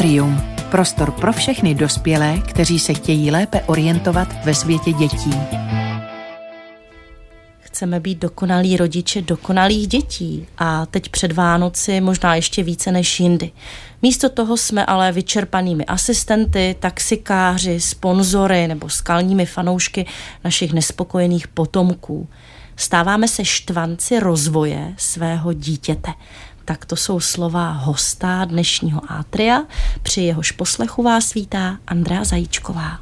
Atrium. Prostor pro všechny dospělé, kteří se chtějí lépe orientovat ve světě dětí. Chceme být dokonalí rodiče dokonalých dětí a teď před Vánoci možná ještě více než jindy. Místo toho jsme ale vyčerpanými asistenty, taxikáři, sponzory nebo skalními fanoušky našich nespokojených potomků. Stáváme se štvanci rozvoje svého dítěte. Tak to jsou slova hosta dnešního Atria. Při jehož poslechu vás vítá Andrea Zajíčková.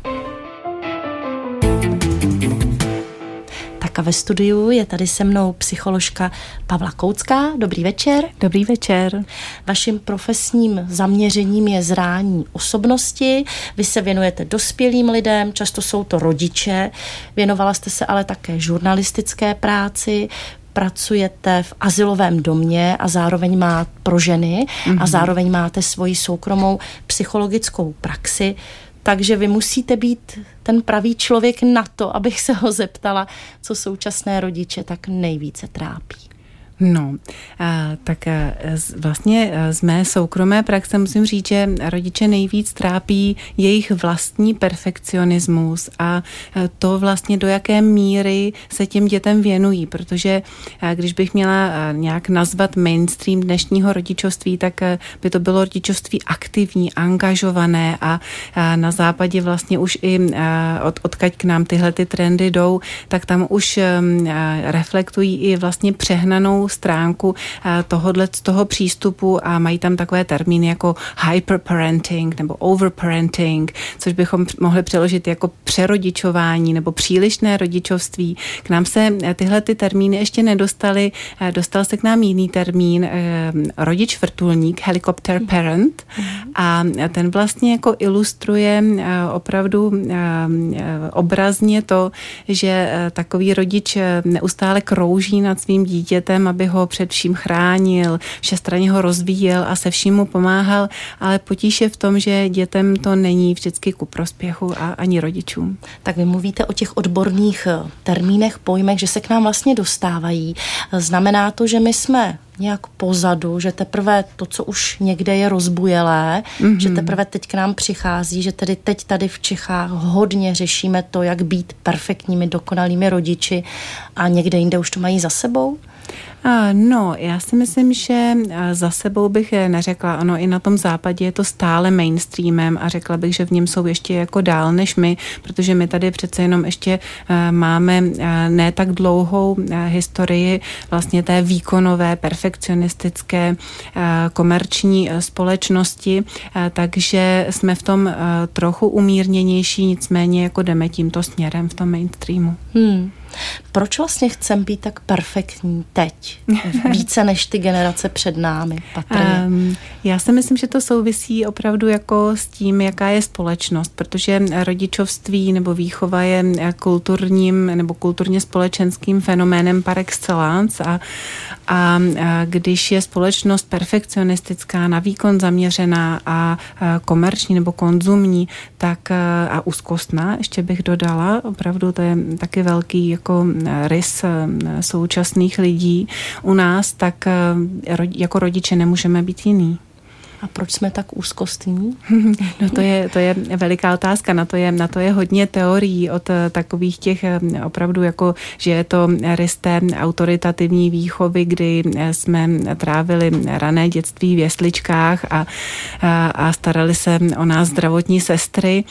Tak a ve studiu je tady se mnou psycholožka Pavla Koucká. Dobrý večer. Dobrý večer. Vaším profesním zaměřením je zrání osobnosti. Vy se věnujete dospělým lidem, často jsou to rodiče. Věnovala jste se ale také žurnalistické práci. Pracujete v azylovém domě a zároveň má pro ženy a zároveň máte svoji soukromou psychologickou praxi. Takže vy musíte být ten pravý člověk na to, abych se ho zeptala, co současné rodiče tak nejvíce trápí. No, tak vlastně z mé soukromé praxe musím říct, že rodiče nejvíc trápí jejich vlastní perfekcionismus a to vlastně do jaké míry se těm dětem věnují, protože když bych měla nějak nazvat mainstream dnešního rodičovství, tak by to bylo rodičovství aktivní, angažované a na západě vlastně už i odkud k nám tyhle ty trendy jdou, tak tam už reflektují i vlastně přehnanou stránku z toho přístupu a mají tam takové termíny jako hyperparenting nebo overparenting, což bychom mohli přeložit jako přerodičování nebo přílišné rodičovství. K nám se tyhle ty termíny ještě nedostaly. Dostal se k nám jiný termín rodič vrtulník, helicopter parent, a ten vlastně jako ilustruje opravdu obrazně to, že takový rodič neustále krouží nad svým dítětem, aby ho před vším chránil, všestranně ho rozvíjel a se vším mu pomáhal, ale potíž je v tom, že dětem to není vždycky ku prospěchu a ani rodičům. Tak vy mluvíte o těch odborných termínech, pojmech, že se k nám vlastně dostávají. Znamená to, že my jsme nějak pozadu, že teprve to, co už někde je rozbujelé, že teprve teď k nám přichází, že tedy teď tady v Čechách hodně řešíme to, jak být perfektními, dokonalými rodiči a někde jinde už to mají za sebou? No, já si myslím, že za sebou bych neřekla. Ono i na tom západě je to stále mainstreamem a řekla bych, že v něm jsou ještě jako dál než my, protože my tady přece jenom ještě máme ne tak dlouhou historii vlastně té výkonové, perfekcionistické, komerční společnosti, takže jsme v tom trochu umírněnější, nicméně jako jdeme tímto směrem v tom mainstreamu. Proč vlastně chcem být tak perfektní teď? Více než ty generace před námi, patrně. Já si myslím, že to souvisí opravdu jako s tím, jaká je společnost, protože rodičovství nebo výchova je kulturním nebo kulturně společenským fenoménem par excellence a když je společnost perfekcionistická, na výkon zaměřená a komerční nebo konzumní, tak a úzkostná, ještě bych dodala, opravdu to je taky velký jako rys současných lidí u nás, tak jako rodiče nemůžeme být jiný. A proč jsme tak úzkostní? No to je veliká otázka, na to je hodně teorií od takových těch opravdu jako, že je to rys té autoritativní výchovy, kdy jsme trávili rané dětství v jesličkách a starali se o nás zdravotní sestry,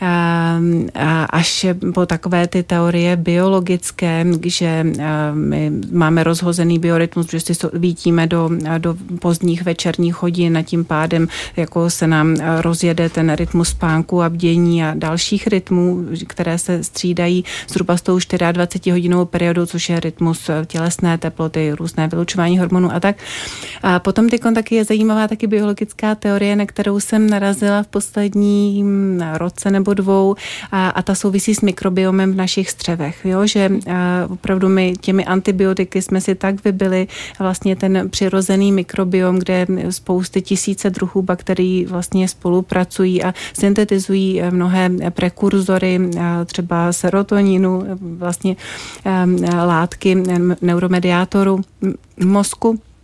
až po takové ty teorie biologické, že my máme rozhozený biorytmus, že si vítíme do pozdních večerních hodin a tím pádem jako se nám rozjede ten rytmus spánku a bdění a dalších rytmů, které se střídají zhruba s tou 24-hodinovou periodou, což je rytmus tělesné teploty, různé vylučování hormonů a tak. A potom taky je zajímavá taky biologická teorie, na kterou jsem narazila v posledním roce nebo dvou a ta souvisí s mikrobiomem v našich střevech, jo? Že opravdu my těmi antibiotiky jsme si tak vybili vlastně ten přirozený mikrobiom, kde spousty tisíce druhů bakterií vlastně spolupracují a syntetizují mnohé prekurzory, třeba serotoninu, vlastně látky neuromediátoru mozku.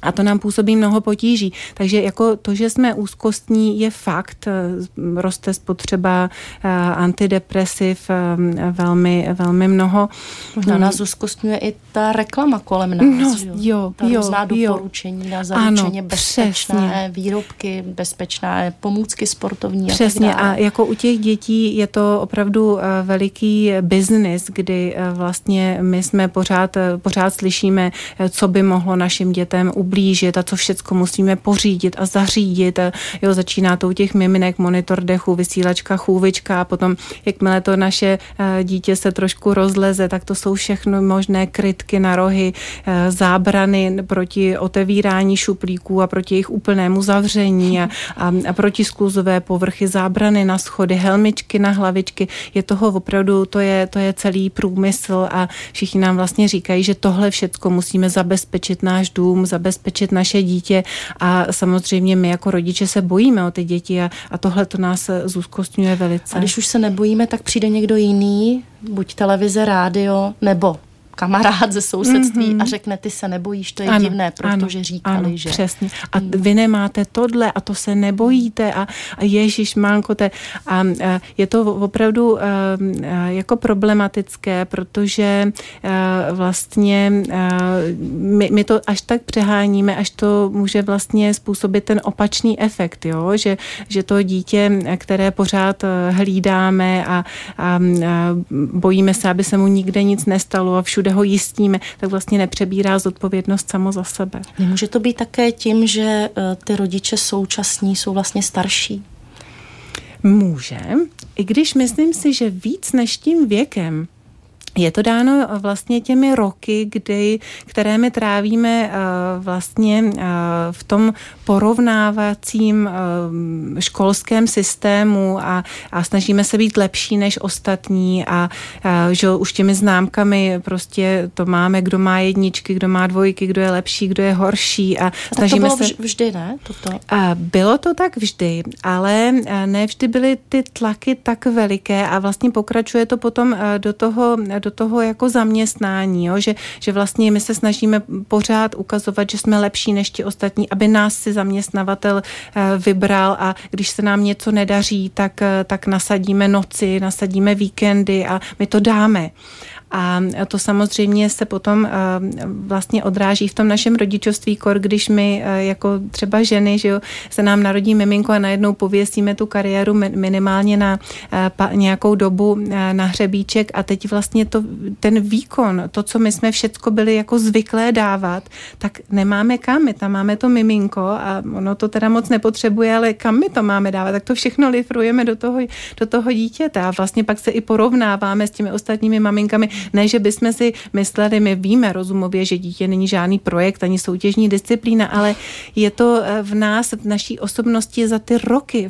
A to nám působí mnoho potíží. Takže jako to, že jsme úzkostní, je fakt. Roste spotřeba antidepresiv velmi, velmi mnoho. Možná nás úzkostňuje i ta reklama kolem nás. Ta různá doporučení na zaručeně bezpečné výrobky, bezpečné pomůcky sportovní. Přesně. A jako u těch dětí je to opravdu veliký biznis, kdy vlastně my jsme pořád slyšíme, co by mohlo našim dětem ublížit a co všecko musíme pořídit a zařídit. Jo, začíná to u těch miminek, monitor dechu, vysílačka, chůvička a potom, jakmile to naše dítě se trošku rozleze, tak to jsou všechno možné krytky na rohy, zábrany proti otevírání šuplíků a proti jejich úplnému zavření a proti skluzové povrchy, zábrany na schody, helmičky na hlavičky. Je toho opravdu, to je celý průmysl a všichni nám vlastně říkají, že tohle všecko musíme zabezpečit náš dům, zabezpečit naše dítě a samozřejmě my jako rodiče se bojíme o ty děti a tohle to nás zúzkostňuje velice. A když už se nebojíme, tak přijde někdo jiný, buď televize, rádio, nebo kamarád ze sousedství a řekne, ty se nebojíš, to je divné, protože říkali, že... Přesně. A vy nemáte tohle a to se nebojíte a ježišmánko, a je to opravdu jako problematické, protože vlastně my to až tak přeháníme, až to může vlastně způsobit ten opačný efekt, jo? Že to dítě, které pořád hlídáme a bojíme se, aby se mu nikde nic nestalo a všude ho jistíme, tak vlastně nepřebírá zodpovědnost samo za sebe. Nemůže to být také tím, že ty rodiče současní jsou vlastně starší? Může, i když myslím si, že víc než tím věkem. Je to dáno vlastně těmi roky, které my trávíme vlastně v tom porovnávacím školském systému a snažíme se být lepší než ostatní a že už těmi známkami prostě to máme, kdo má jedničky, kdo má dvojky, kdo je lepší, kdo je horší a snažíme tak to bylo vždy, ne? Toto. Bylo to tak vždy, ale ne vždy byly ty tlaky tak veliké a vlastně pokračuje to potom do toho jako zaměstnání, jo? Že vlastně my se snažíme pořád ukazovat, že jsme lepší než ti ostatní, aby nás si zaměstnavatel vybral a když se nám něco nedaří, tak nasadíme noci, nasadíme víkendy a my to dáme. A to samozřejmě se potom vlastně odráží v tom našem rodičovství, když my jako třeba ženy, že jo, se nám narodí miminko a najednou pověsíme tu kariéru minimálně na nějakou dobu na hřebíček a teď vlastně ten výkon, to, co my jsme všecko byli jako zvyklé dávat, tak nemáme kam, my tam máme to miminko a ono to teda moc nepotřebuje, ale kam my to máme dávat, tak to všechno lifrujeme do toho dítěte a vlastně pak se i porovnáváme s těmi ostatními maminkami. Ne, že bychom si mysleli, my víme rozumově, že dítě není žádný projekt ani soutěžní disciplína, ale je to v nás, v naší osobnosti za ty roky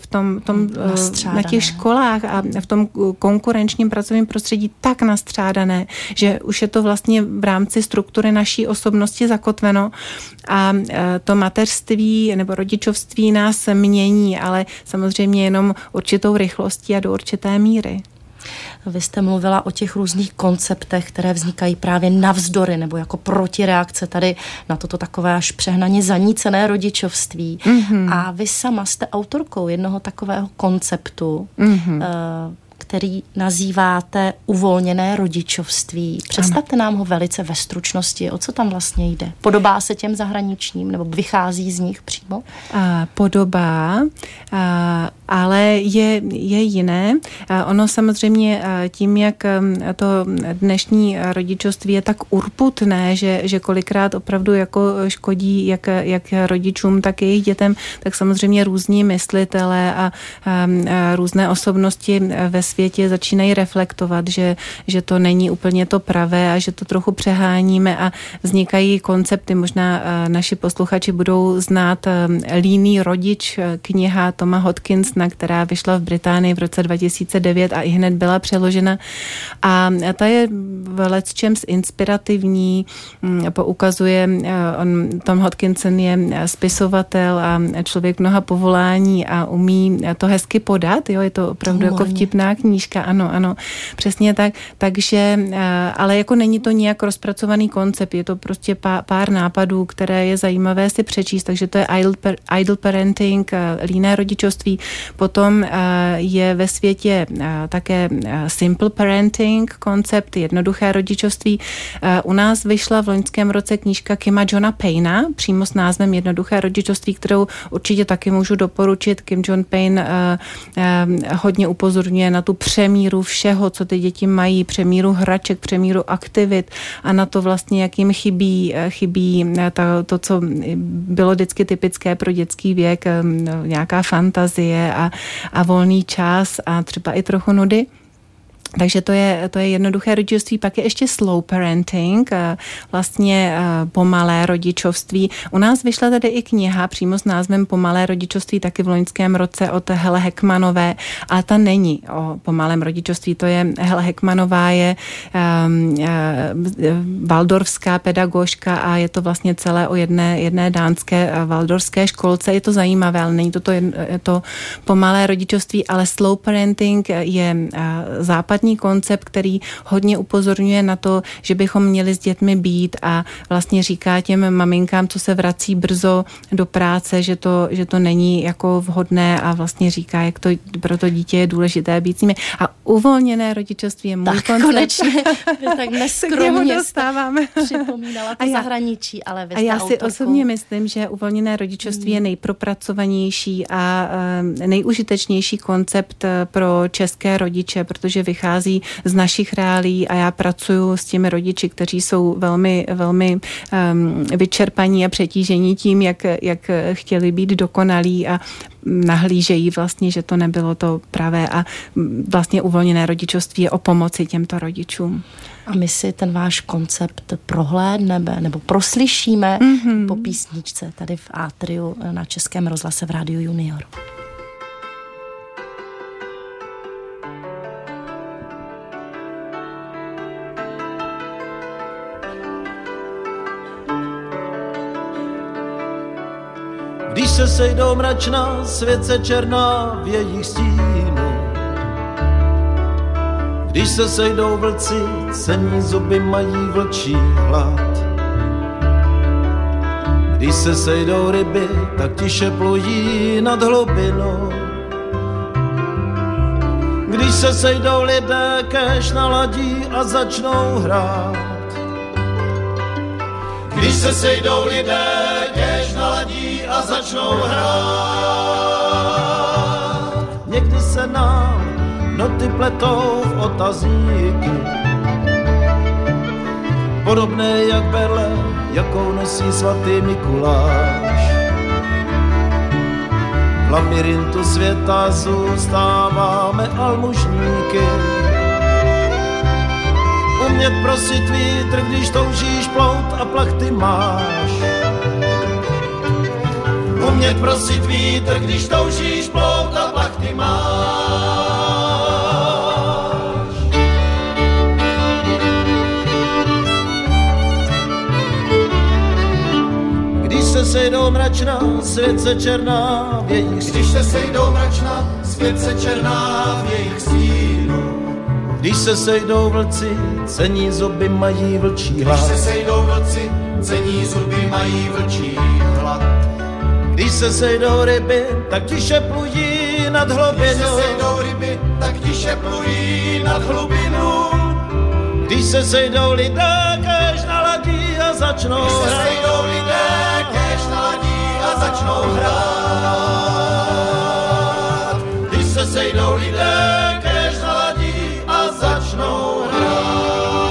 na těch školách a v tom konkurenčním pracovním prostředí tak nastřádané, že už je to vlastně v rámci struktury naší osobnosti zakotveno a to mateřství nebo rodičovství nás mění, ale samozřejmě jenom určitou rychlostí a do určité míry. Vy jste mluvila o těch různých konceptech, které vznikají právě navzdory nebo jako protireakce tady na toto takové až přehnaně zanícené rodičovství. Mm-hmm. A vy sama jste autorkou jednoho takového konceptu, který nazýváte uvolněné rodičovství. Představte nám ho velice ve stručnosti. O co tam vlastně jde? Podobá se těm zahraničním nebo vychází z nich přímo? Podobá, ale je jiné. Ono samozřejmě tím, jak to dnešní rodičovství je tak urputné, že kolikrát opravdu jako škodí jak rodičům, tak jejich dětem, tak samozřejmě různí myslitelé a různé osobnosti ve světě začínají reflektovat, že to není úplně to pravé a že to trochu přeháníme a vznikají koncepty. Možná naši posluchači budou znát Líný rodič, kniha Toma Hodkinsona, která vyšla v Británii v roce 2009 a i hned byla přeložena. A ta je v lecčems inspirativní, poukazuje, Tom Hodkinson je spisovatel a člověk mnoha povolání a umí to hezky podat, jo, je to opravdu jako vtipná knížka, ano, přesně tak. Takže, ale jako není to nějak rozpracovaný koncept, je to prostě pár nápadů, které je zajímavé si přečíst, takže to je idle parenting, líné rodičovství. Potom je ve světě také simple parenting koncept, jednoduché rodičovství. U nás vyšla v loňském roce knížka Kima Johna Payna, přímo s názvem Jednoduché rodičovství, kterou určitě taky můžu doporučit. Kim John Payne hodně upozorňuje na tu přemíru všeho, co ty děti mají, přemíru hraček, přemíru aktivit a na to vlastně, jak jim chybí to, co bylo vždycky typické pro dětský věk, nějaká fantazie a volný čas a třeba i trochu nudy. Takže to je jednoduché rodičovství. Pak je ještě slow parenting, vlastně pomalé rodičovství. U nás vyšla tady i kniha přímo s názvem Pomalé rodičovství, taky v loňském roce od Hele Heckmanové, ale ta není o pomalém rodičovství. To je Hele Heckmanová, je waldorfská pedagožka a je to vlastně celé o jedné dánské waldorfské školce. Je to zajímavé, ale není to pomalé rodičovství, ale slow parenting je západní koncept, který hodně upozorňuje na to, že bychom měli s dětmi být a vlastně říká těm maminkám, co se vrací brzo do práce, že to není jako vhodné a vlastně říká, jak to pro to dítě je důležité být s nimi. A uvolněné rodičovství je můj koncept. Konečně, tak neskromně dostáváme. Připomínala to zahraničí, ale vy jste já si autorkou. osobně myslím, že uvolněné rodičovství je nejpropracovanější a nejužitečnější koncept pro české rodiče, protože vychází z našich reálí a já pracuji s těmi rodiči, kteří jsou velmi, velmi vyčerpaní a přetížení tím, jak chtěli být dokonalí a nahlížejí vlastně, že to nebylo to pravé a vlastně uvolněné rodičovství je o pomoci těmto rodičům. A my si ten váš koncept prohlédneme nebo proslyšíme po písničce tady v Atriu na Českém rozhlase v Rádiu Junior. Když se sejdou mračna, světce černá v jejich stínu. Když se sejdou vlci, sení zuby mají vlčí hlad. Když se sejdou ryby, tak tiše plují nad hlubinou. Když se sejdou lidé, kéž naladí a začnou hrát. Když se sejdou lidé, kéž naladí a začnou hrát. Někdy se nám noty pletou v otazníky, podobné jak berle, jakou nosí svatý Mikuláš. V labirintu světa zůstáváme almužníky, umět prosit vítr, když toužíš plout a plachty máš. Umět prosit vítr, když toužíš plout a plachty máš. Když se sejdou mračna, světce černá v jejich stínu. Když se sejdou mračna, světce černá v jejich stínu. Když se sejdou vlci, cení zuby mají vlčí hlad. Když se sejdou vlci, cení zuby mají vlčí hlad. Když se sejdou ryby, tak tiše plují nad hlubinu. Když se sejdou ryby, tak tiše plují nad hlubinu. Když se sejdou lidé, kéž naladí a začnou hrát. Když se sejdou lidé, kéž naladí a začnou hrát. Když se sejdou lidé, kéž naladí a začnou hrát.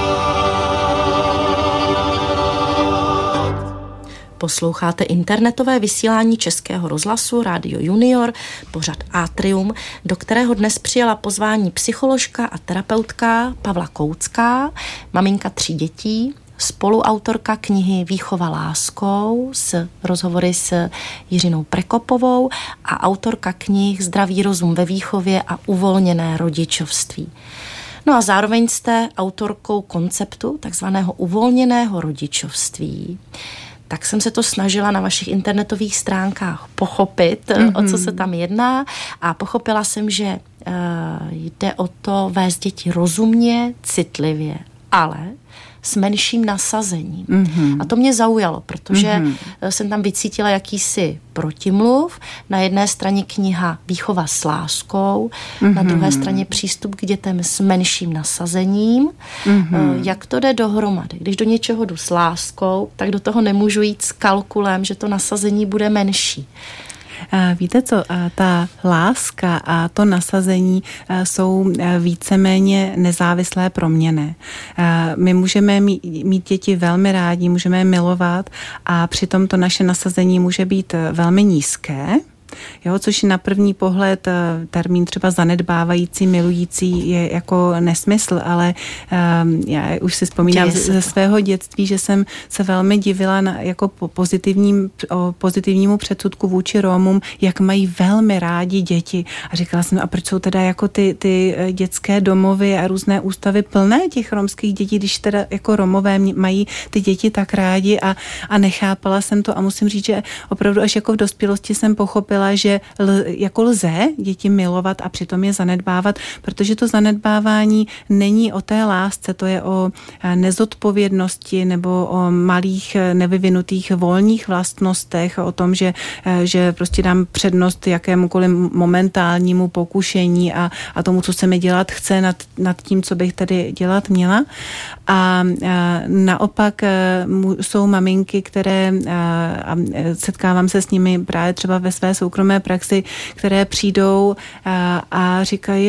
Posloucháte internetové vysílání Českého rozhlasu Rádio Junior, pořad Atrium, do kterého dnes přijala pozvání psycholožka a terapeutka Pavla Koucká, maminka 3 dětí, spoluautorka knihy Výchova láskou s rozhovory s Jiřinou Prekopovou a autorka knih Zdravý rozum ve výchově a uvolněné rodičovství. No a zároveň jste autorkou konceptu takzvaného uvolněného rodičovství. Tak jsem se to snažila na vašich internetových stránkách pochopit, o co se tam jedná, a pochopila jsem, že jde o to vést děti rozumně, citlivě, ale s menším nasazením. A to mě zaujalo, protože jsem tam vycítila jakýsi protimluv. Na jedné straně kniha Výchova s láskou, na druhé straně přístup k dětem s menším nasazením. Jak to jde dohromady? Když do něčeho jdu s láskou, tak do toho nemůžu jít s kalkulem, že to nasazení bude menší. Víte co, ta láska a to nasazení jsou víceméně nezávislé proměny. My můžeme mít děti velmi rádi, můžeme je milovat a přitom to naše nasazení může být velmi nízké. Jo, což na první pohled termín třeba zanedbávající, milující je jako nesmysl, ale já už si vzpomínám ze svého dětství, že jsem se velmi divila jako pozitivnímu předsudku vůči Rómům, jak mají velmi rádi děti. A říkala jsem, a proč jsou teda jako ty dětské domovy a různé ústavy plné těch romských dětí, když teda jako Romové mají ty děti tak rádi a nechápala jsem to a musím říct, že opravdu až jako v dospělosti jsem pochopila, že jako lze děti milovat a přitom je zanedbávat, protože to zanedbávání není o té lásce, to je o nezodpovědnosti nebo o malých nevyvinutých volných vlastnostech, o tom, že prostě dám přednost jakémukoliv momentálnímu pokušení a tomu, co se mi dělat chce nad tím, co bych tady dělat měla. A naopak jsou maminky, které a setkávám se s nimi právě třeba ve své soukromé praxi, které přijdou a říkají,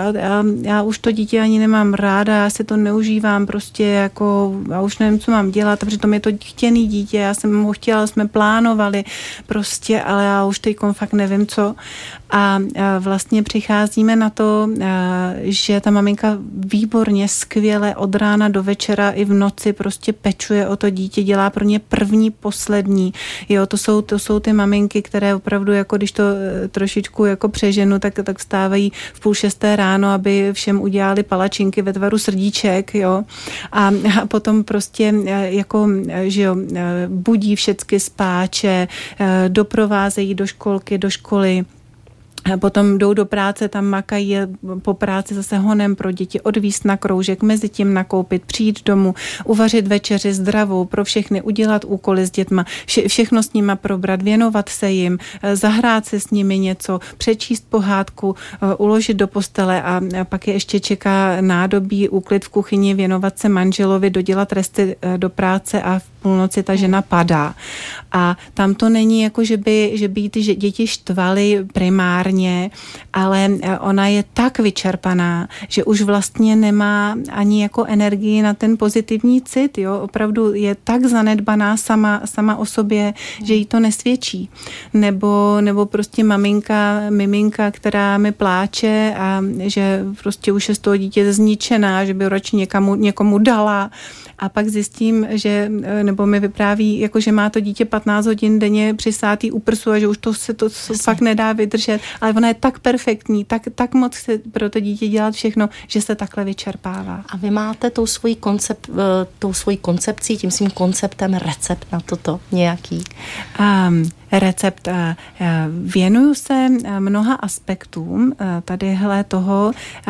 já už to dítě ani nemám ráda, já si to neužívám prostě jako, já už nevím, co mám dělat, a přitom je to chtěný dítě, já jsem ho chtěla, jsme plánovali prostě, ale já už teďkom fakt nevím co. A vlastně přicházíme na to, že ta maminka výborně, skvěle od rána do večera i v noci prostě pečuje o to dítě, dělá pro ně první, poslední. Jo, to jsou ty maminky, které opravdu, jako když to trošičku jako přeženu, tak vstávají v 5:30 ráno, aby všem udělali palačinky ve tvaru srdíček, jo. A potom prostě jako, že jo, budí všecky spáče, doprovázejí do školky, do školy. Potom jdou do práce, tam makají, po práci zase honem pro děti, odvízt na kroužek, mezi tím nakoupit, přijít domů, uvařit večeři zdravou pro všechny, udělat úkoly s dětma, všechno s nima probrat, věnovat se jim, zahrát se s nimi něco, přečíst pohádku, uložit do postele a pak je ještě čeká nádobí, úklid v kuchyni, věnovat se manželovi, dodělat resty do práce a v půlnoci ta žena padá. A tam to není jako, že by ty děti štvaly primárně, ale ona je tak vyčerpaná, že už vlastně nemá ani jako energii na ten pozitivní cit, jo, opravdu je tak zanedbaná sama o sobě, že jí to nesvědčí. Nebo prostě miminka, která mi pláče a že prostě už je z toho dítě zničená, že by radši někomu dala. A pak zjistím, že, nebo mi vypráví, jako že má to dítě 15 hodin denně přisátý u prsu a že už to fakt nedá vydržet. Ale ona je tak perfektní, tak moc chce pro to dítě dělat všechno, že se takhle vyčerpává. A vy máte tou svojí koncepcí, tím svým konceptem recept na toto nějaký? Recept. Věnuju se mnoha aspektům tadyhle toho,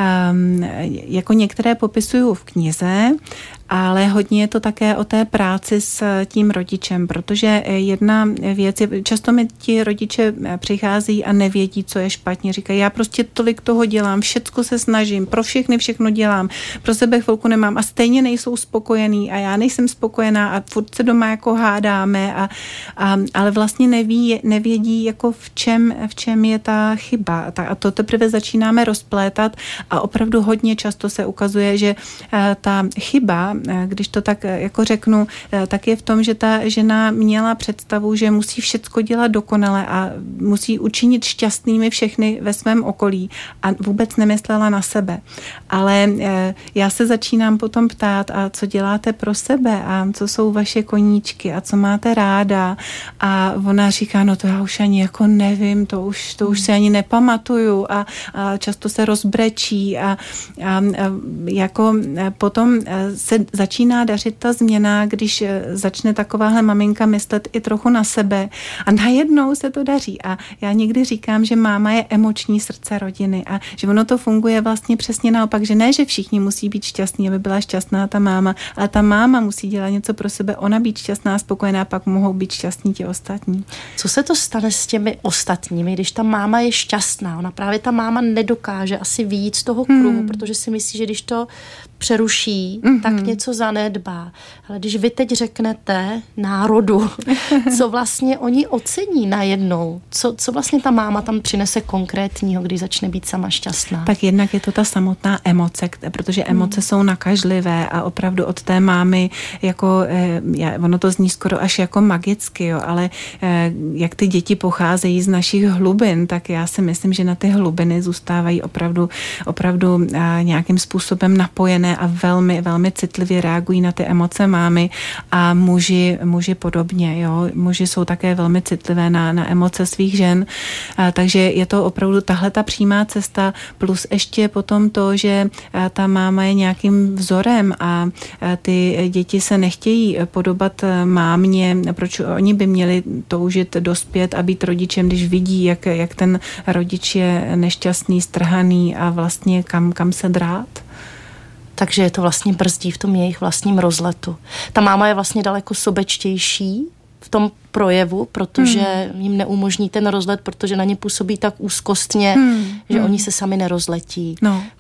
jako některé popisuju v knize, ale hodně je to také o té práci s tím rodičem, protože jedna věc je, často mi ti rodiče přichází a nevědí, co je špatně. Říkají, já prostě tolik toho dělám, všecko se snažím, pro všechny všechno dělám, pro sebe chvilku nemám a stejně nejsou spokojení a já nejsem spokojená a furt se doma jako hádáme, ale vlastně nevědí, jako v čem je ta chyba. A to teprve začínáme rozplétat a opravdu hodně často se ukazuje, že ta chyba, když to tak jako řeknu, tak je v tom, že ta žena měla představu, že musí všecko dělat dokonale a musí učinit šťastnými všechny ve svém okolí a vůbec nemyslela na sebe. Ale já se začínám potom ptát, a co děláte pro sebe a co jsou vaše koníčky a co máte ráda, a ona říká, no to já už ani jako nevím, to už si ani nepamatuju a často se rozbrečí a jako potom se začíná dařit ta změna, když začne takováhle maminka myslet i trochu na sebe a najednou se to daří. A já někdy říkám, že máma je emoční srdce rodiny a že ono to funguje vlastně přesně naopak, že ne, že všichni musí být šťastní, aby byla šťastná ta máma, ale ta máma musí dělat něco pro sebe, ona být šťastná, spokojená, pak mohou být šťastní ti ostatní. Co se to stane s těmi ostatními, když ta máma je šťastná? Ona právě ta máma nedokáže asi vyjít z toho kruhu, protože si myslí, že když to přeruší, tak něco zanedbá. Ale když vy teď řeknete národu, co vlastně oni ocení najednou, co vlastně ta máma tam přinese konkrétního, když začne být sama šťastná? Tak jednak je to ta samotná emoce, protože emoce jsou nakažlivé a opravdu od té mámy, jako, ono to zní skoro až jako magicky, jo, ale jak ty děti pocházejí z našich hlubin, tak já si myslím, že na ty hlubiny zůstávají opravdu nějakým způsobem napojené a velmi, velmi citlivě reagují na ty emoce mámy a muži podobně, jo. Muži jsou také velmi citlivé na emoce svých žen, takže je to opravdu tahle ta přímá cesta, plus ještě potom to, že ta máma je nějakým vzorem a ty děti se nechtějí podobat mámě, proč oni by měli toužit dospět a být rodičem, když vidí, jak ten rodič je nešťastný, strhaný a vlastně kam se drát. Takže je to vlastně brzdí v tom jejich vlastním rozletu. Ta máma je vlastně daleko sobečtější v tom projevu, protože jim neumožní ten rozlet, protože na ně působí tak úzkostně, že oni se sami nerozletí.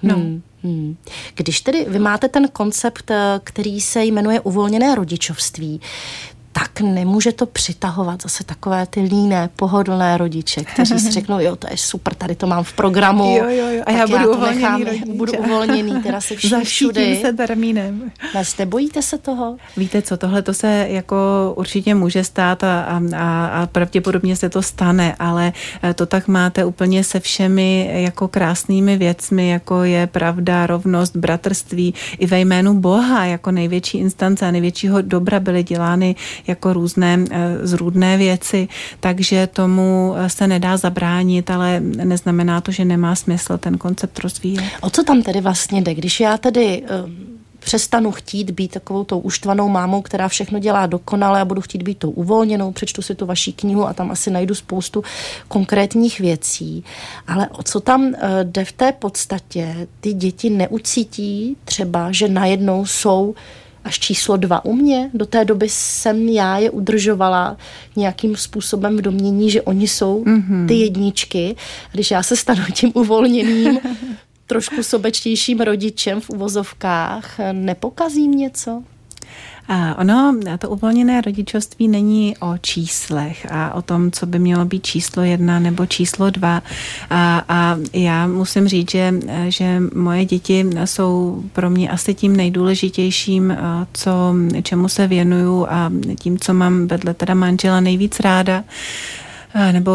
Když tedy vy máte ten koncept, který se jmenuje uvolněné rodičovství, tak nemůže to přitahovat zase takové ty líné, pohodlné rodiče, kteří si řeknou, jo, to je super, tady to mám v programu. Jo. A já budu uvolněný, teda se vším všudy. Zaštítím se termínem. Nebojíte se toho? Víte co, tohle to se jako určitě může stát a pravděpodobně se to stane, ale to tak máte úplně se všemi jako krásnými věcmi, jako je pravda, rovnost, bratrství i ve jménu Boha, jako největší instance a největšího dobra byly dělány jako různé zrůdné věci, takže tomu se nedá zabránit, ale neznamená to, že nemá smysl ten koncept rozvíjet. O co tam tedy vlastně jde? Když já tedy přestanu chtít být takovou tou uštvanou mámou, která všechno dělá dokonale a budu chtít být tou uvolněnou, přečtu si tu vaši knihu a tam asi najdu spoustu konkrétních věcí. Ale o co tam jde v té podstatě? Ty děti neucítí třeba, že najednou jsou až číslo 2 u mě. Do té doby jsem já je udržovala nějakým způsobem v domnění, že oni jsou ty jedničky. Když já se stanu tím uvolněným, trošku sobečtějším rodičem v uvozovkách, nepokazím něco? Ono, to uvolněné rodičovství není o číslech a o tom, co by mělo být číslo 1 nebo číslo 2. A já musím říct, že moje děti jsou pro mě asi tím nejdůležitějším, čemu se věnuju a tím, co mám vedle teda manžela nejvíc ráda. Nebo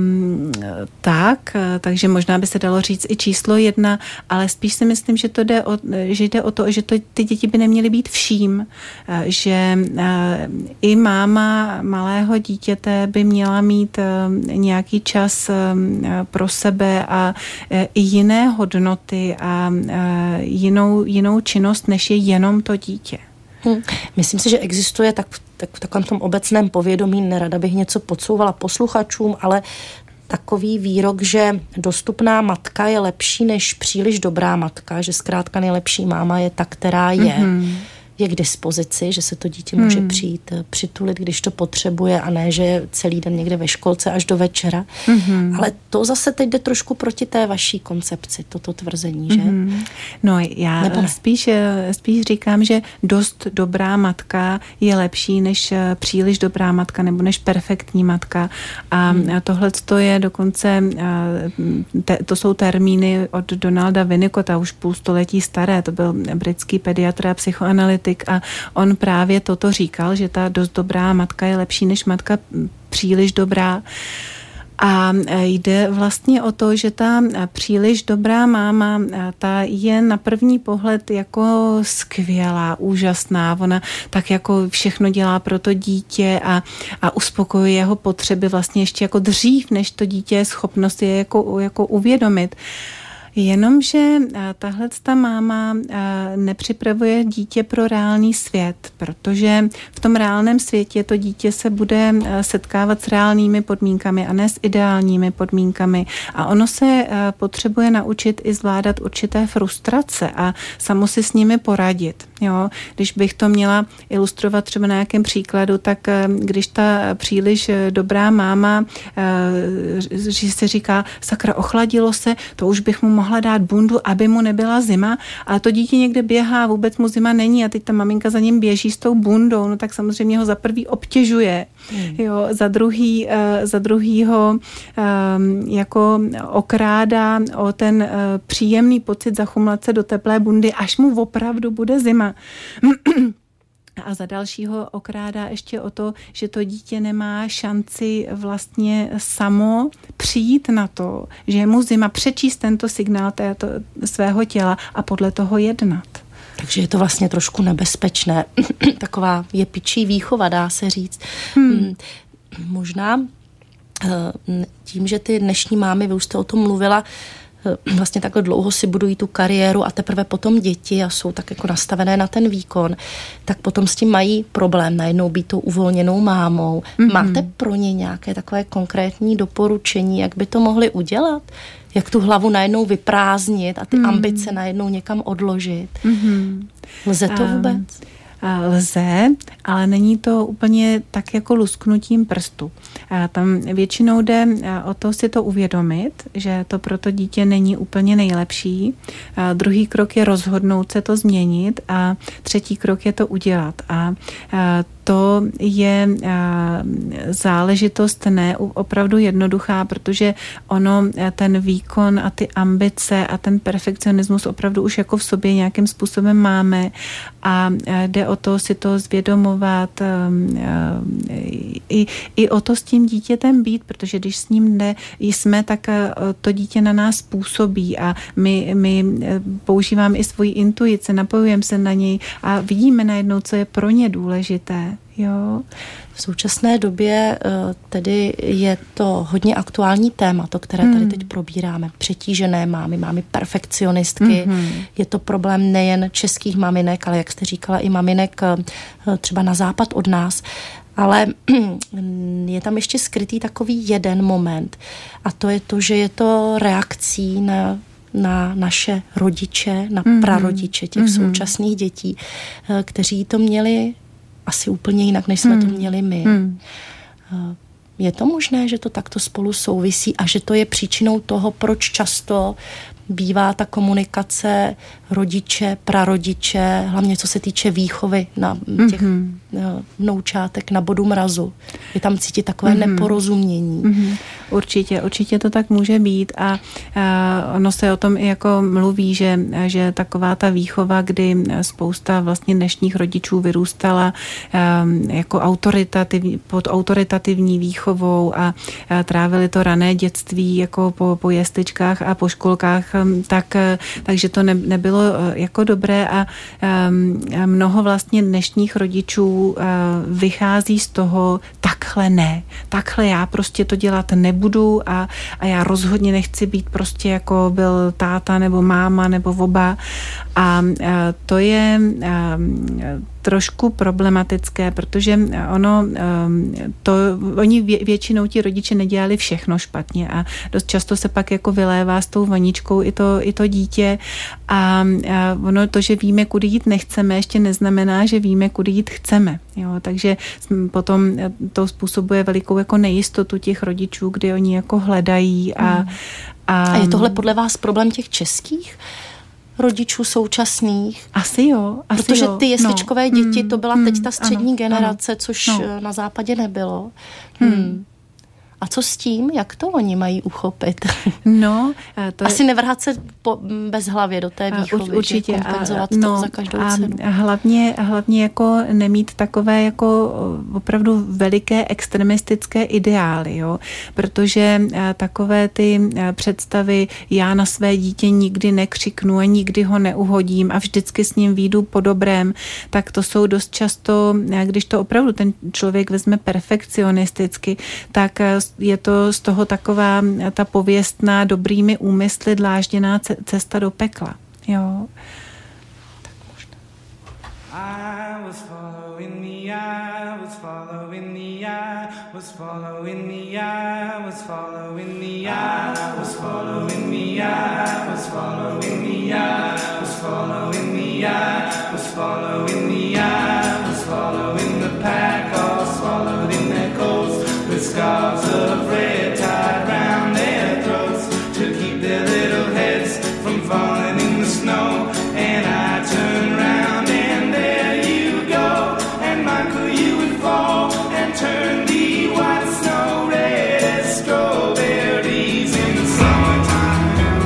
tak, takže možná by se dalo říct i číslo 1, ale spíš si myslím, že jde o to, že ty děti by neměly být vším, že i máma malého dítěte by měla mít nějaký čas pro sebe a i jiné hodnoty a jinou činnost, než je jenom to dítě. Myslím si, že existuje v takovém tom obecném povědomí, nerada bych něco podsouvala posluchačům, ale takový výrok, že dostupná matka je lepší než příliš dobrá matka, že zkrátka nejlepší máma je ta, která je k dispozici, že se to dítě může přijít přitulit, když to potřebuje a ne, že je celý den někde ve školce až do večera. Ale to zase teď jde trošku proti té vaší koncepci, toto tvrzení, že? No já spíš říkám, že dost dobrá matka je lepší než příliš dobrá matka nebo než perfektní matka. A tohle je dokonce, to jsou termíny od Donalda Winnicotta, už půl století staré, to byl britský pediatr a psychoanalytik a on právě toto říkal, že ta dost dobrá matka je lepší než matka příliš dobrá. A jde vlastně o to, že ta příliš dobrá máma, ta je na první pohled jako skvělá, úžasná. Ona tak jako všechno dělá pro to dítě a uspokojuje jeho potřeby vlastně ještě jako dřív, než to dítě je schopnost je jako uvědomit. Jenomže tahleta máma nepřipravuje dítě pro reálný svět, protože v tom reálném světě to dítě se bude setkávat s reálnými podmínkami a ne s ideálními podmínkami. A ono se potřebuje naučit i zvládat určité frustrace a samo si s nimi poradit. Jo? Když bych to měla ilustrovat třeba na nějakém příkladu, tak když ta příliš dobrá máma že se říká, sakra, ochladilo se, to už bych mu mohla dát bundu, aby mu nebyla zima, ale to dítě někde běhá, vůbec mu zima není a teď ta maminka za ním běží s tou bundou, no tak samozřejmě ho za prvý obtěžuje, jo, za druhý ho jako okrádá o ten příjemný pocit zachumlat se do teplé bundy, až mu opravdu bude zima. A za dalšího okrádá ještě o to, že to dítě nemá šanci vlastně samo přijít na to, že je mu zima, přečíst tento signál svého těla a podle toho jednat. Takže je to vlastně trošku nebezpečné. Taková jepičí výchova, dá se říct. Možná tím, že ty dnešní mámy, vy už jste o tom mluvila, vlastně takhle dlouho si budují tu kariéru a teprve potom děti a jsou tak jako nastavené na ten výkon, tak potom s tím mají problém najednou být tou uvolněnou mámou. Máte pro ně nějaké takové konkrétní doporučení, jak by to mohli udělat? Jak tu hlavu najednou vyprázdnit a ty ambice najednou někam odložit? Lze to vůbec? Lze, ale není to úplně tak jako lusknutím prstu. Tam většinou jde o to si to uvědomit, že to pro to dítě není úplně nejlepší. Druhý krok je rozhodnout se to změnit a třetí krok je to udělat. A to je záležitost ne opravdu jednoduchá, protože ono, ten výkon a ty ambice a ten perfekcionismus opravdu už jako v sobě nějakým způsobem máme a jde o to si to zvědomovat, i o to s tím dítětem být, protože když s ním jsme, tak to dítě na nás působí a my používáme i svoji intuici, napojujeme se na něj a vidíme najednou, co je pro ně důležité. Jo. V současné době tedy je to hodně aktuální téma, to, které tady teď probíráme. Přetížené mámy perfekcionistky. Je to problém nejen českých maminek, ale jak jste říkala, i maminek třeba na západ od nás. Ale je tam ještě skrytý takový jeden moment. A to je to, že je to reakcí na naše rodiče, na prarodiče těch současných dětí, kteří to měli asi úplně jinak, než jsme to měli my. Je to možné, že to takto spolu souvisí a že to je příčinou toho, proč často bývá ta komunikace rodiče, prarodiče, hlavně co se týče výchovy na těch vnoučátek na bodu mrazu. Je tam cítit takové neporozumění. Určitě to tak může být a ono se o tom i jako mluví, že taková ta výchova, kdy spousta vlastně dnešních rodičů vyrůstala jako pod autoritativní výchovou a trávili to rané dětství jako po jesličkách a po školkách, takže to nebylo jako dobré a mnoho vlastně dnešních rodičů vychází z toho, takhle já prostě to dělat nebudu a já rozhodně nechci být prostě jako byl táta nebo máma nebo oba a to je trošku problematické, protože oni většinou ti rodiče nedělali všechno špatně a dost často se pak jako vylévá s tou vaničkou i to dítě a ono to, že víme, kudy jít nechceme, ještě neznamená, že víme, kudy jít chceme. Jo? Takže potom to způsobuje velikou jako nejistotu těch rodičů, kdy oni jako hledají a je tohle podle vás problém těch českých rodičů současných? Asi jo. Protože ty jesličkové děti, to byla teď ta střední generace, což na západě nebylo. A co s tím? Jak to oni mají uchopit? No, to asi nevrhat se bez hlavě do té výchovy, určitě, kompenzovat to za každou cenu. Hlavně jako nemít takové jako opravdu veliké extremistické ideály, jo? Protože takové ty představy, já na své dítě nikdy nekřiknu a nikdy ho neuhodím a vždycky s ním výjdu po dobrém, tak to jsou dost často, když to opravdu ten člověk vezme perfekcionisticky, tak je to z toho taková ta pověstná dobrými úmysly dlážděná cesta do pekla. Jo. Tak možná. I was following the eye, was following the eye, was following the eye, was following the eye, was following the eye, was following the eye, was following the eye, was following the eye, was following the pack, all swallowed in their coats, with scarves of red tied round their throats to keep their little heads from falling in the snow. And I turned round and there you go, and Michael, you would fall and turn the white snow red as strawberries in the summertime.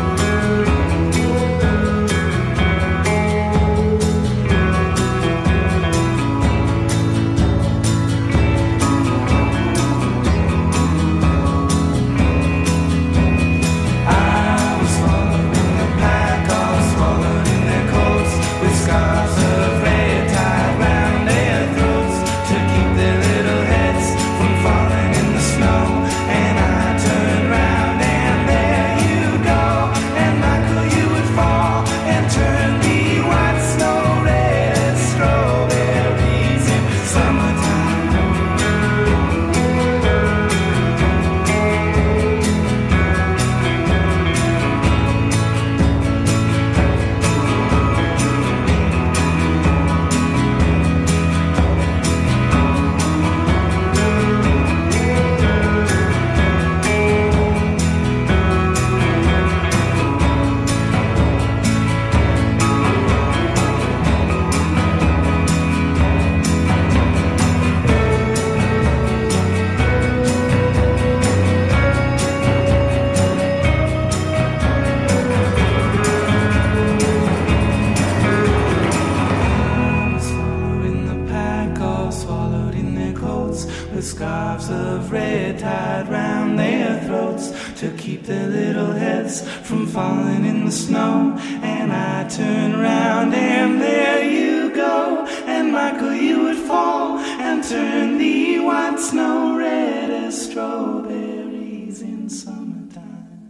scarves of red tied round their throats to keep their little heads from falling in the snow. And I turn round and there you go, and Michael, you would fall and turn the white snow red as strawberries in summertime.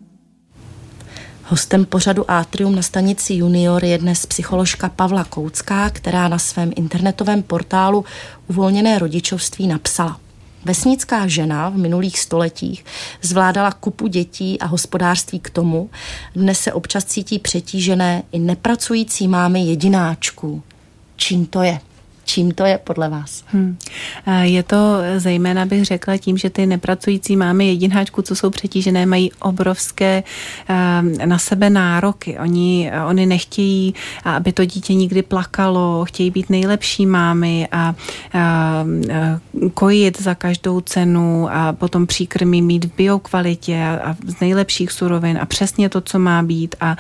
Hostem pořadu Atrium na stanici Junior je dnes psycholožka Pavla Koucká, která na svém internetovém portálu Uvolněné rodičovství napsala: vesnická žena v minulých stoletích zvládala kupu dětí a hospodářství k tomu, dnes se občas cítí přetížené i nepracující mámy jedináčků. Čím to je? Čím to je podle vás? Je to zejména, bych řekla, tím, že ty nepracující mámy jedináčků, co jsou přetížené, mají obrovské na sebe nároky. Oni nechtějí, aby to dítě nikdy plakalo, chtějí být nejlepší mámy a kojit za každou cenu a potom příkrmy mít v biokvalitě a z nejlepších surovin a přesně to, co má být. A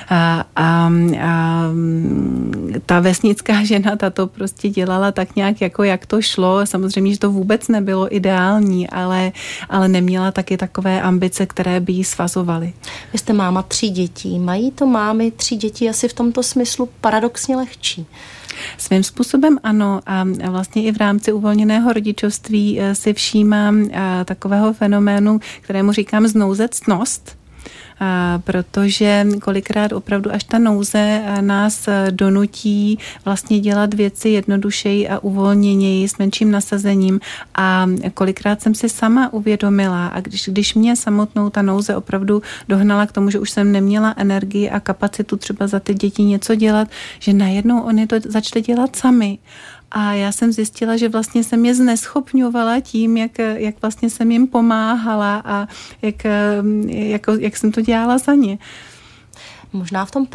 ta vesnická žena, ta to prostě dělala tak nějak, jako jak to šlo. Samozřejmě, že to vůbec nebylo ideální, ale neměla taky takové ambice, které by jí svazovaly. Vy jste máma 3 dětí. Mají to mámy 3 dětí asi v tomto smyslu paradoxně lehčí? Svým způsobem ano, a vlastně i v rámci uvolněného rodičovství si všímám takového fenoménu, kterému říkám znouzectnost, protože kolikrát opravdu až ta nouze nás donutí vlastně dělat věci jednodušeji a uvolněněji s menším nasazením, a kolikrát jsem si sama uvědomila, a když mě samotnou ta nouze opravdu dohnala k tomu, že už jsem neměla energii a kapacitu třeba za ty děti něco dělat, že najednou oni to začali dělat sami. A já jsem zjistila, že vlastně jsem je zneschopňovala tím, jak vlastně jsem jim pomáhala a jak jsem to dělala za ně. Možná v tom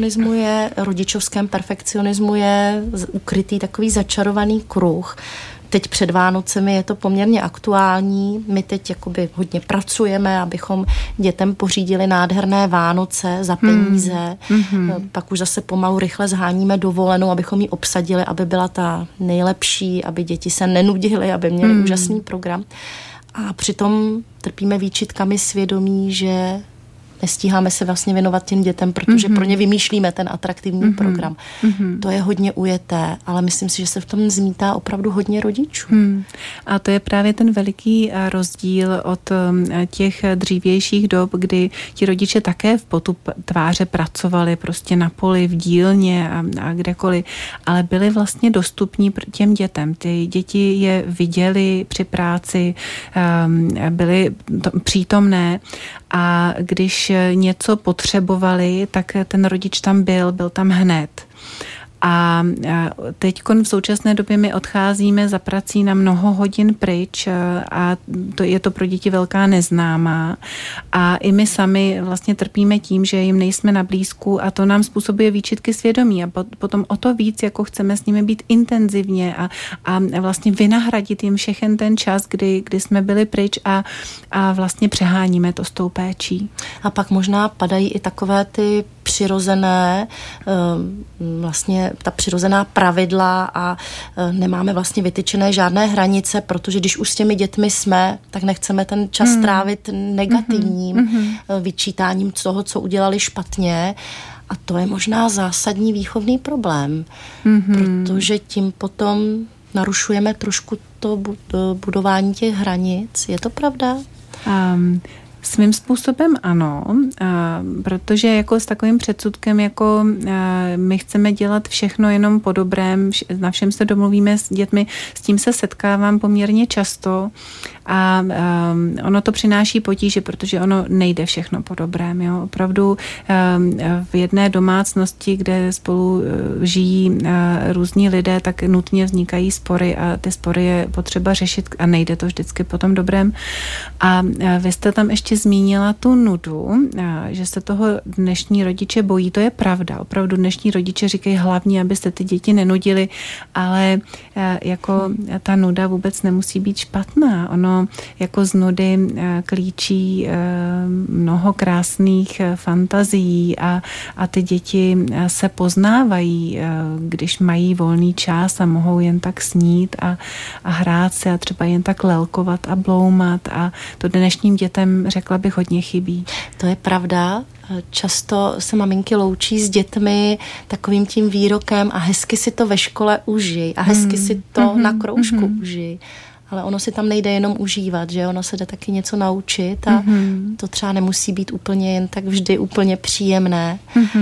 rodičovském perfekcionismu je ukrytý takový začarovaný kruh. teď před Vánocemi je to poměrně aktuální. My teď jakoby hodně pracujeme, abychom dětem pořídili nádherné Vánoce za peníze. Pak už zase pomalu rychle zháníme dovolenou, abychom ji obsadili, aby byla ta nejlepší, aby děti se nenudily, aby měli úžasný program. A přitom trpíme výčitkami svědomí, že nestíháme se vlastně věnovat těm dětem, protože pro ně vymýšlíme ten atraktivní program. To je hodně ujeté, ale myslím si, že se v tom zmítá opravdu hodně rodičů. A to je právě ten veliký rozdíl od těch dřívějších dob, kdy ti rodiče také v potu tváře pracovali prostě na poli, v dílně a kdekoliv, ale byli vlastně dostupní těm dětem. Ty děti je viděli při práci, byly přítomné a když něco potřebovali, tak ten rodič tam byl tam hned. A teď v současné době my odcházíme za prací na mnoho hodin pryč a je to pro děti velká neznámá. A i my sami vlastně trpíme tím, že jim nejsme na blízku a to nám způsobuje výčitky svědomí. A potom o to víc, jako chceme s nimi být intenzivně a vlastně vynahradit jim všechen ten čas, kdy jsme byli pryč a vlastně přeháníme to s tou péčí. A pak možná padají i takové ty přirozené, vlastně ta přirozená pravidla a nemáme vlastně vytyčené žádné hranice, protože když už s těmi dětmi jsme, tak nechceme ten čas trávit negativním vyčítáním toho, co udělali špatně. A to je možná zásadní výchovný problém, protože tím potom narušujeme trošku to budování těch hranic. Je to pravda? Svým způsobem ano, protože jako s takovým předsudkem, jako my chceme dělat všechno jenom po dobrém, na všem se domluvíme s dětmi, s tím se setkávám poměrně často a ono to přináší potíže, protože ono nejde všechno po dobrém. Jo? Opravdu v jedné domácnosti, kde spolu žijí různí lidé, tak nutně vznikají spory a ty spory je potřeba řešit a nejde to vždycky po tom dobrém. A vy jste tam ještě zmínila tu nudu, že se toho dnešní rodiče bojí. To je pravda. Opravdu dnešní rodiče říkají hlavně, abyste ty děti nenudili, ale jako ta nuda vůbec nemusí být špatná. Ono jako z nudy klíčí mnoho krásných fantazií a ty děti se poznávají, když mají volný čas a mohou jen tak snít a hrát se a třeba jen tak lelkovat a bloumat a to dnešním dětem řekla bych hodně chybí. To je pravda. Často se maminky loučí s dětmi takovým tím výrokem a hezky si to ve škole užij a hezky si to na kroužku užij. Ale ono si tam nejde jenom užívat, že ono se jde taky něco naučit a to třeba nemusí být úplně jen tak vždy úplně příjemné.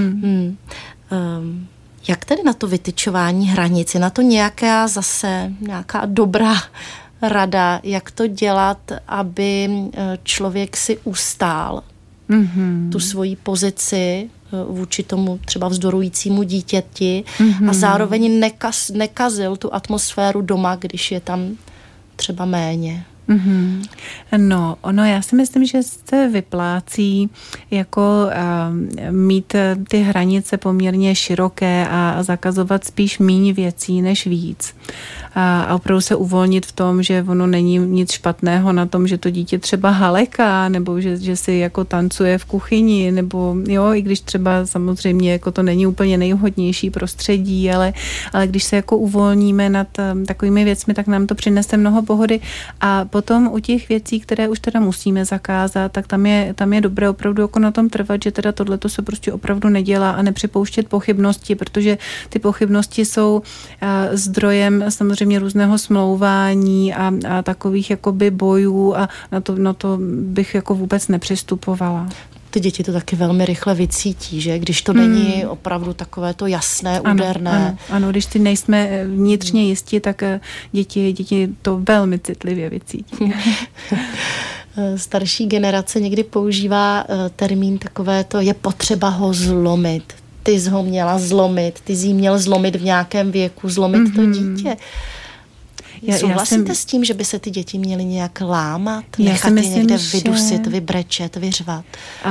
Jak tedy na to vytyčování hranic? Je na to nějaká dobrá rada, jak to dělat, aby člověk si ustál tu svoji pozici vůči tomu třeba vzdorujícímu dítěti a zároveň nekazil tu atmosféru doma, když je tam třeba méně. No, já si myslím, že se vyplácí jako mít ty hranice poměrně široké a zakazovat spíš míň věcí než víc. A opravdu se uvolnit v tom, že ono není nic špatného na tom, že to dítě třeba haleká, nebo že si jako tancuje v kuchyni, nebo jo, i když třeba samozřejmě jako to není úplně nejvhodnější prostředí, ale když se jako uvolníme nad takovými věcmi, tak nám to přinese mnoho pohody a potom u těch věcí, které už teda musíme zakázat, tak tam je dobré opravdu jako na tom trvat, že teda tohleto se prostě opravdu nedělá a nepřipouštět pochybnosti, protože ty pochybnosti jsou zdrojem samozřejmě různého smlouvání a takových jakoby bojů a na to bych jako vůbec nepřistupovala. Ty děti to taky velmi rychle vycítí, že? Když to není opravdu takové to jasné, úderné. Ano, když ty nejsme vnitřně jistí, tak děti to velmi citlivě vycítí. Starší generace někdy používá termín takové to, je potřeba ho zlomit. Ty jsi ho měla zlomit, ty jsi jí měl zlomit v nějakém věku, zlomit to dítě. Souhlasíte s tím, že by se ty děti měly nějak lámat, nechat je někde vydusit, vybrečet, vyřvat?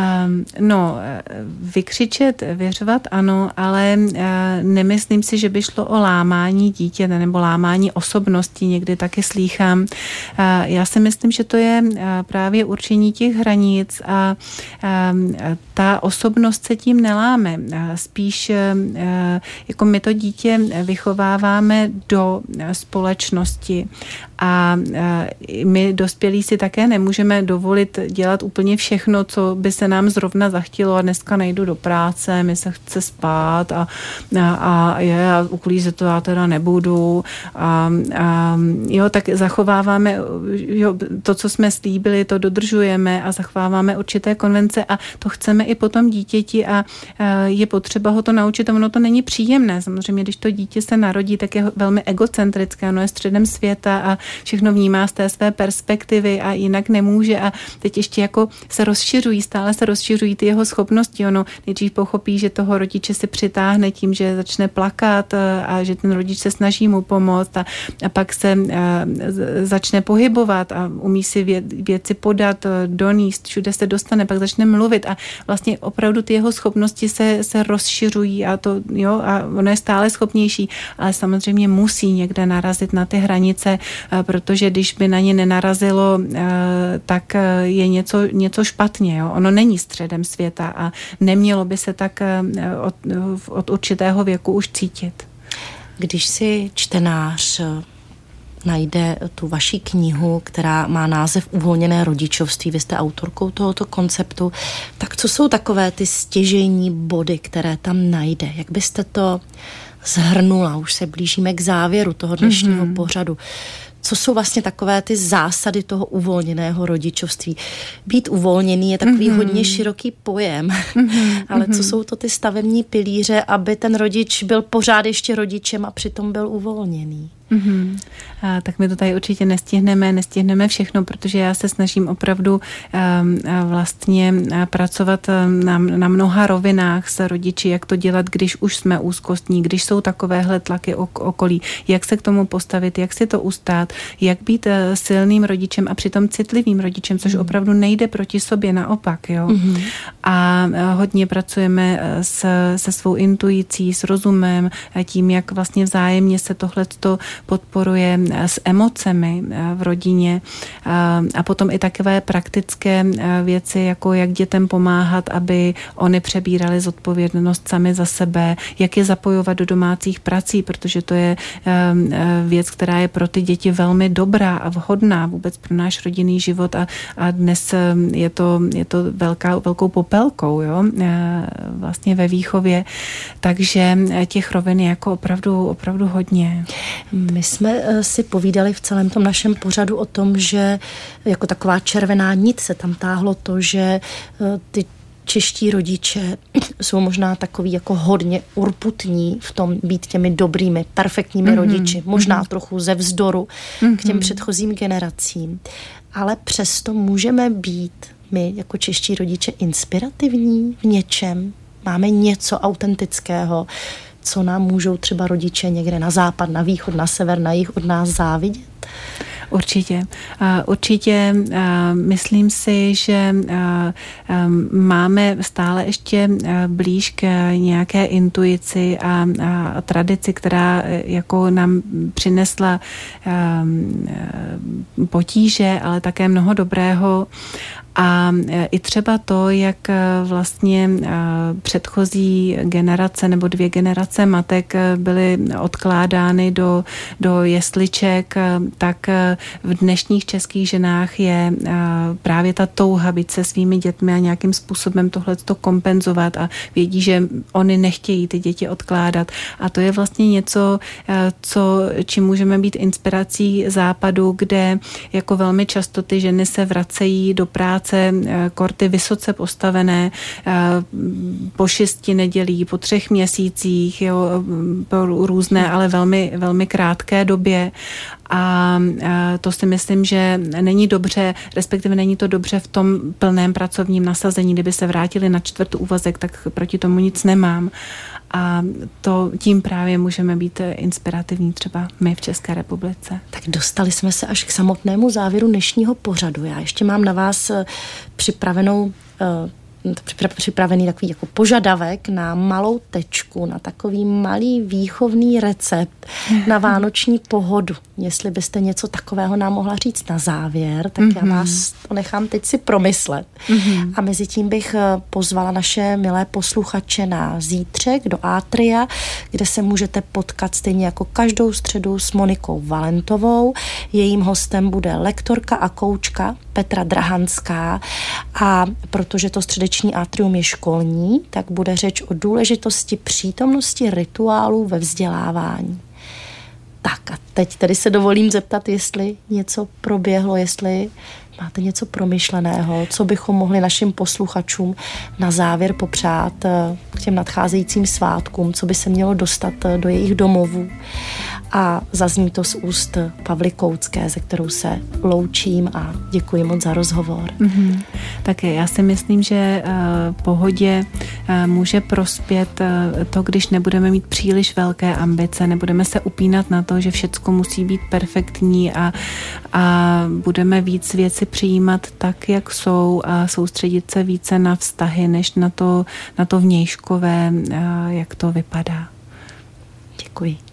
Vykřičet, vyřvat ano, ale nemyslím si, že by šlo o lámání dítěte nebo lámání osobnosti, někdy taky slýchám. Já si myslím, že to je právě určení těch hranic a ta osobnost se tím neláme. Spíš jako my to dítě vychováváme do společnosti a my dospělí si také nemůžeme dovolit dělat úplně všechno, co by se nám zrovna zachtělo a dneska nejdu do práce, mi se chce spát a uklízet to já teda nebudu tak zachováváme to, co jsme slíbili, to dodržujeme a zachováváme určité konvence a to chceme i potom dítěti a je potřeba ho to naučit. Ono to není příjemné. Samozřejmě, když to dítě se narodí, tak je velmi egocentrické, ono je středem světa a všechno vnímá z té své perspektivy a jinak nemůže a teď ještě jako stále se rozšiřují ty jeho schopnosti. Ono nejdřív pochopí, že toho rodiče se přitáhne tím, že začne plakat a že ten rodič se snaží mu pomoct a pak se začne pohybovat a umí si věci podat, donést, všude se dostane, pak začne mluvit a vlastně opravdu ty jeho schopnosti se rozšiřují a ono je stále schopnější, ale samozřejmě musí někde narazit na ty hranice, protože když by na ně nenarazilo, tak je něco špatně. Jo? Ono není středem světa a nemělo by se tak od určitého věku už cítit. Když si čtenář najde tu vaši knihu, která má název Uvolněné rodičovství, vy jste autorkou tohoto konceptu, tak co jsou takové ty stěžejní body, které tam najde? Jak byste to shrnula? Už se blížíme k závěru toho dnešního pořadu. Co jsou vlastně takové ty zásady toho uvolněného rodičovství? Být uvolněný je takový hodně široký pojem, ale co jsou to ty stavební pilíře, aby ten rodič byl pořád ještě rodičem a přitom byl uvolněný? Tak my to tady určitě nestihneme všechno, protože já se snažím opravdu vlastně pracovat na mnoha rovinách s rodiči, jak to dělat, když už jsme úzkostní, když jsou takovéhle tlaky okolí, jak se k tomu postavit, jak si to ustát, jak být silným rodičem a přitom citlivým rodičem, což opravdu nejde proti sobě, naopak. Jo? A hodně pracujeme se svou intuicí, s rozumem, tím, jak vlastně vzájemně se tohleto podporuje s emocemi v rodině a potom i takové praktické věci, jako jak dětem pomáhat, aby oni přebírali zodpovědnost sami za sebe, jak je zapojovat do domácích prací, protože to je věc, která je pro ty děti velmi dobrá a vhodná vůbec pro náš rodinný život a dnes je to velkou popelkou, jo? Vlastně ve výchově, takže těch rovin je jako opravdu hodně. My jsme si povídali v celém tom našem pořadu o tom, že jako taková červená nit se tam táhlo to, že ty čeští rodiče jsou možná takový jako hodně urputní v tom být těmi dobrými, perfektními rodiči. Možná trochu ze vzdoru k těm předchozím generacím. Ale přesto můžeme být my jako čeští rodiče inspirativní v něčem. Máme něco autentického, co nám můžou třeba rodiče někde na západ, na východ, na sever, na jih od nás závidět? Určitě myslím si, že máme stále ještě blíž k nějaké intuici a tradici, která jako nám přinesla potíže, ale také mnoho dobrého. A i třeba to, jak vlastně předchozí generace nebo 2 generace matek byly odkládány do jesliček, tak v dnešních českých ženách je právě ta touha být se svými dětmi a nějakým způsobem tohleto kompenzovat a vědí, že oni nechtějí ty děti odkládat. A to je vlastně něco, čím můžeme být inspirací západu, kde jako velmi často ty ženy se vracejí do práce, korty vysoce postavené, po 6 nedělí, po 3 měsících, jo, po různé, ale velmi, velmi krátké době A to si myslím, že není dobře, respektive není to dobře v tom plném pracovním nasazení. Kdyby se vrátili na čtvrtúvazek, tak proti tomu nic nemám. A to tím právě můžeme být inspirativní třeba my v České republice. Tak dostali jsme se až k samotnému závěru dnešního pořadu. Já ještě mám na vás připravený takový jako požadavek na malou tečku, na takový malý výchovný recept na vánoční pohodu. Jestli byste něco takového nám mohla říct na závěr, tak já vás to nechám teď si promyslet. A mezi tím bych pozvala naše milé posluchače na zítřek do Atria, kde se můžete potkat stejně jako každou středu s Monikou Valentovou. Jejím hostem bude lektorka a koučka Petra Drahanská a protože to středeční atrium je školní, tak bude řeč o důležitosti přítomnosti rituálů ve vzdělávání. Tak a teď tedy se dovolím zeptat, jestli něco proběhlo, jestli máte něco promyšleného, co bychom mohli našim posluchačům na závěr popřát k těm nadcházejícím svátkům, co by se mělo dostat do jejich domovů. A zazní to z úst Pavly Koutské, se kterou se loučím a děkuji moc za rozhovor. Tak já si myslím, že pohodě může prospět to, když nebudeme mít příliš velké ambice, nebudeme se upínat na to, že všecko musí být perfektní a budeme víc věci přijímat tak, jak jsou a soustředit se více na vztahy, než na to vnějškové, jak to vypadá. Děkuji.